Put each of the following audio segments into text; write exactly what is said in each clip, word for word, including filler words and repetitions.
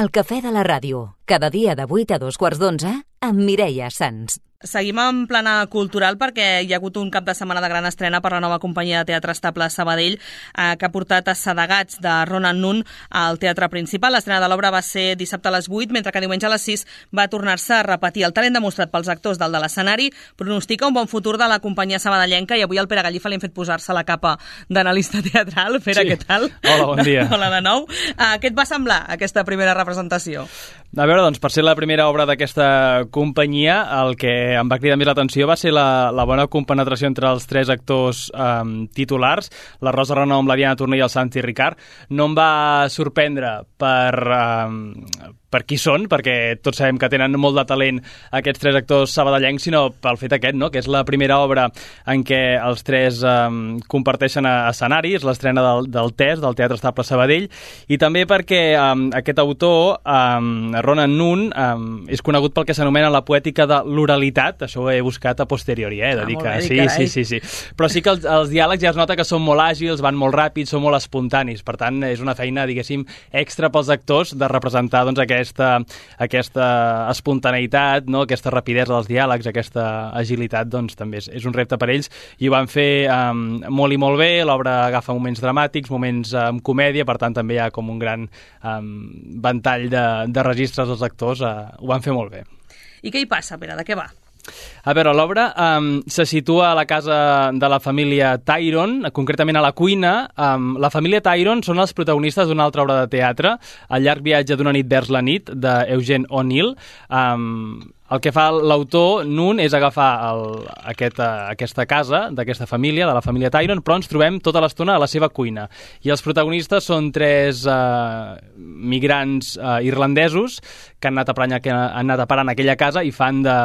El cafè de la ràdio, cada dia de vuit a dos quarts d'onze, amb Mireia Sans. Seguim en plana cultural perquè hi ha hagut un cap de setmana de gran estrena per la nova companyia de teatre estable Sabadell eh, que ha portat Assedegats de Ronan Nunn al teatre principal. L'estrena de l'obra va ser dissabte a les vuit, mentre que diumenge a les sis va tornar-se a repetir. El talent demostrat pels actors del de l'escenari pronostica un bon futur de la companyia sabadellenca i avui al Pere Gallifa li hem fet posar-se la capa d'analista teatral. Pere, sí. Què tal? Hola, bon dia. Hola de nou. Uh, què et va semblar aquesta primera representació? A veure, doncs, per ser la primera obra d'aquesta companyia, el que em va cridar més l'atenció va ser la, la bona compenetració entre els tres actors um, titulars, la Rosa Renom, la Diana Torné i el Santi Ricard. No em va sorprendre per... Um, per qui són, perquè tots sabem que tenen molt de talent aquests tres actors sabadellencs, sinó pel fet aquest, no?, que és la primera obra en què els tres um, comparteixen escenari, és l'estrena del, del T E S, del Teatre Estable Sabadell, i també perquè um, aquest autor, um, Ronan Nunn, um, és conegut pel que s'anomena la poètica de l'oralitat. Això ho he buscat a posteriori, eh, de dir que... Ah, sí, sí, sí, sí. Però sí que els, els diàlegs ja es nota que són molt àgils, van molt ràpids, són molt espontanis, per tant, és una feina, diguéssim, extra pels actors de representar, doncs, aquest Aquesta, aquesta espontaneïtat, no? Aquesta rapidesa dels diàlegs, aquesta agilitat, doncs també és, és un repte per ells, i ho van fer um, molt i molt bé. L'obra agafa moments dramàtics, moments amb um, comèdia, per tant també hi ha com un gran um, ventall de, de registres dels actors, uh, ho van fer molt bé. I què hi passa, Pere? De què va? A veure, l'obra um, se situa a la casa de la família Tyron, concretament a la cuina. Um, la família Tyron són els protagonistes d'una altra obra de teatre, El llarg viatge d'una nit vers la nit, d'Eugene O'Neill. Um, el que fa l'autor, Nunn, és agafar el, aquest, aquesta casa d'aquesta família, de la família Tyron, però ens trobem tota l'estona a la seva cuina. I els protagonistes són tres uh, migrants uh, irlandesos que han anat a parar, que han anat a parar en aquella casa i fan de...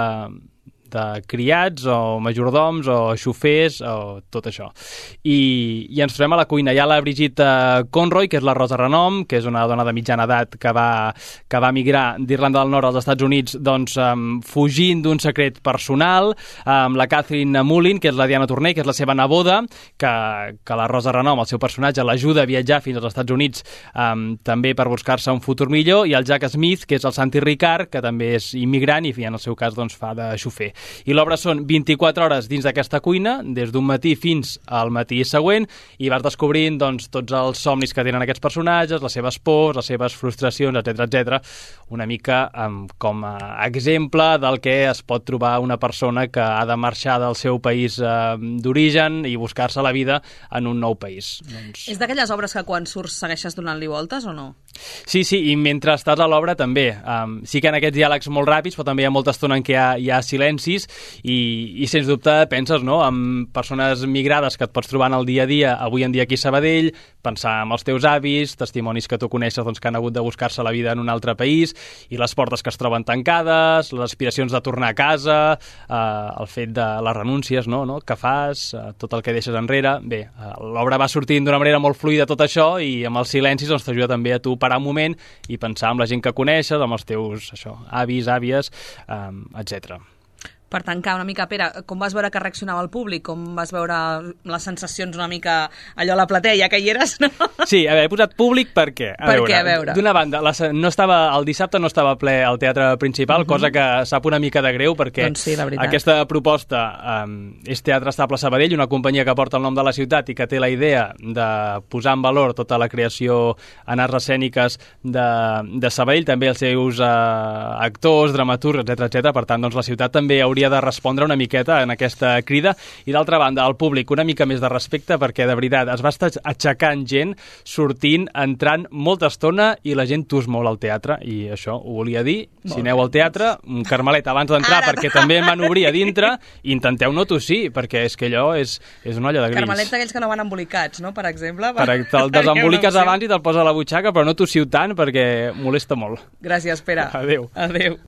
de criats o majordoms o xofers o tot això. I, i ens trobem a la cuina. Hi ha la Brigitte Conroy, que és la Rosa Renom, que és una dona de mitjana edat que va, que va migrar d'Irlanda del Nord als Estats Units, doncs, um, fugint d'un secret personal, amb um, la Catherine Mullin, que és la Diana Torné, que és la seva neboda, que, que la Rosa Renom, el seu personatge, l'ajuda a viatjar fins als Estats Units um, també per buscar-se un futur millor, i el Jack Smith, que és el Santi Ricard, que també és immigrant i en el seu cas doncs, fa de xofer. I l'obra són vint-i-quatre hores dins d'aquesta cuina, des d'un matí fins al matí següent, i vas descobrint doncs, tots els somnis que tenen aquests personatges, les seves pors, les seves frustracions, etcètera, etcètera, una mica um, com a exemple del que es pot trobar una persona que ha de marxar del seu país uh, d'origen i buscar-se la vida en un nou país. Doncs... És d'aquelles obres que quan surts segueixes donant-li voltes o no? Sí, sí, i mentre estàs a l'obra també. Um, sí que en aquests diàlegs molt ràpids, però també hi ha molta estona en què hi ha, hi ha silencis i, i sens dubte penses, no?, amb persones migrades que et pots trobar en el dia a dia, avui en dia aquí a Sabadell, pensar en els teus avis, testimonis que tu coneixes doncs, que han hagut de buscar-se la vida en un altre país, i les portes que es troben tancades, les aspiracions de tornar a casa, eh, el fet de les renúncies, no?, no? que fas, eh, tot el que deixes enrere. Bé, eh, l'obra va sortint d'una manera molt fluida tot això, i amb els silencis doncs, t'ajuda també a tu parar un moment i pensar en la gent que coneixes, amb els teus això, avis, àvies, eh, etcètera. Per tancar una mica, Pere, com vas veure que reaccionava el públic? Com vas veure les sensacions una mica allò a la platea, ja que hi eres, no? Sí, a veure, he posat públic perquè, a per veure, què, a veure? D'una banda, la, no estava, el dissabte no estava ple al teatre principal, uh -huh. cosa que sap una mica de greu, perquè doncs sí, la veritat. Aquesta proposta um, és Teatre Estable Sabadell, una companyia que porta el nom de la ciutat i que té la idea de posar en valor tota la creació en arts escèniques de, de Sabadell, també els seus uh, actors, dramaturgs, etcètera, etcètera. Per tant, doncs, la ciutat també hauria de respondre una miqueta en aquesta crida, i d'altra banda al públic una mica més de respecte, perquè de veritat es va estar aixecant gent, sortint, entrant molta estona, i la gent tus molt al teatre, i això ho volia dir. Molt si aneu al teatre, un carmelet abans d'entrar, perquè també van obrir a dintre, intenteu no tossir, perquè és que allò és, és una olla de grills. Carmelet d'aquells que no van embolicats, no?, per exemple. Per, te'l desemboliques abans i te'l poses a la butxaca, però no tossiu tant perquè molesta molt. Gràcies, Pere. Adéu. Adéu.